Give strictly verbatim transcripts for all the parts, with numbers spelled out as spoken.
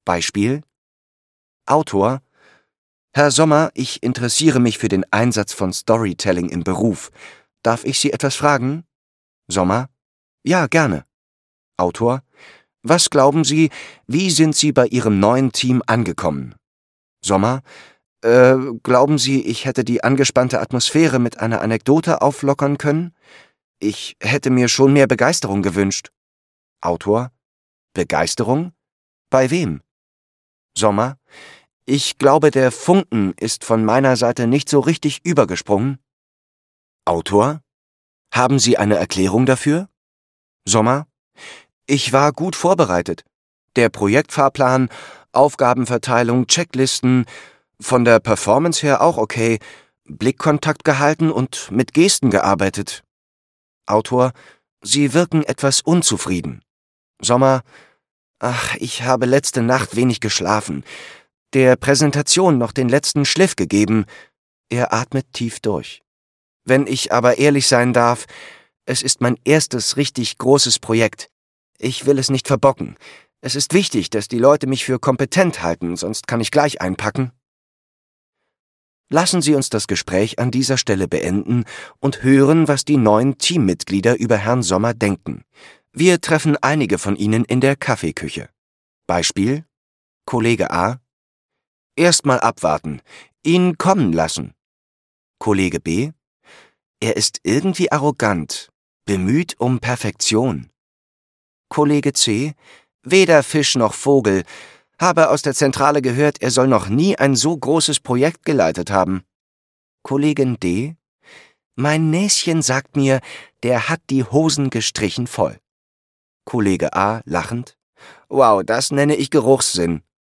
Beispiel: Autor: Herr Sommer, ich interessiere mich für den Einsatz von Storytelling im Beruf. Darf ich Sie etwas fragen? Sommer: Ja, gerne. Autor: Was glauben Sie, wie sind Sie bei Ihrem neuen Team angekommen? Sommer: Äh, glauben Sie, ich hätte die angespannte Atmosphäre mit einer Anekdote auflockern können? Ich hätte mir schon mehr Begeisterung gewünscht. Autor: Begeisterung? Bei wem? Sommer: Ich glaube, der Funken ist von meiner Seite nicht so richtig übergesprungen. Autor: Haben Sie eine Erklärung dafür? Sommer: Ich war gut vorbereitet. Der Projektfahrplan, Aufgabenverteilung, Checklisten, von der Performance her auch okay, Blickkontakt gehalten und mit Gesten gearbeitet. Autor: Sie wirken etwas unzufrieden. Sommer: Ach, ich habe letzte Nacht wenig geschlafen. Der Präsentation noch den letzten Schliff gegeben. Er atmet tief durch. Wenn ich aber ehrlich sein darf, es ist mein erstes richtig großes Projekt. Ich will es nicht verbocken. Es ist wichtig, dass die Leute mich für kompetent halten, sonst kann ich gleich einpacken. Lassen Sie uns das Gespräch an dieser Stelle beenden und hören, was die neuen Teammitglieder über Herrn Sommer denken. Wir treffen einige von ihnen in der Kaffeeküche. Beispiel: Kollege A: Erstmal abwarten, ihn kommen lassen. Kollege B: Er ist irgendwie arrogant, bemüht um Perfektion. Kollege C: Weder Fisch noch Vogel, habe aus der Zentrale gehört, er soll noch nie ein so großes Projekt geleitet haben. Kollegin D: Mein Näschen sagt mir, der hat die Hosen gestrichen voll. Kollege A lachend: Wow, das nenne ich Geruchssinn.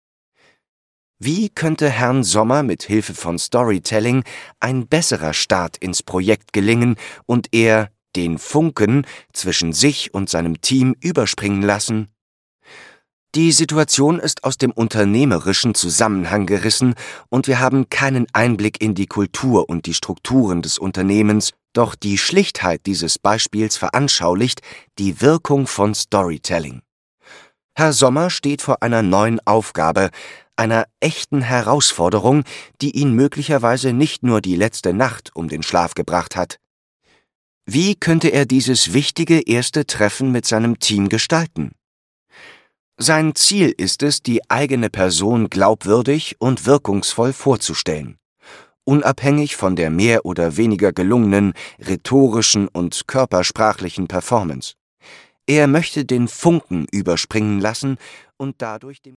Wie könnte Herrn Sommer mit Hilfe von Storytelling ein besserer Start ins Projekt gelingen und er den Funken zwischen sich und seinem Team überspringen lassen? Die Situation ist aus dem unternehmerischen Zusammenhang gerissen und wir haben keinen Einblick in die Kultur und die Strukturen des Unternehmens, doch die Schlichtheit dieses Beispiels veranschaulicht die Wirkung von Storytelling. Herr Sommer steht vor einer neuen Aufgabe, einer echten Herausforderung, die ihn möglicherweise nicht nur die letzte Nacht um den Schlaf gebracht hat. Wie könnte er dieses wichtige erste Treffen mit seinem Team gestalten? Sein Ziel ist es, die eigene Person glaubwürdig und wirkungsvoll vorzustellen, unabhängig von der mehr oder weniger gelungenen rhetorischen und körpersprachlichen Performance. Er möchte den Funken überspringen lassen und dadurch dem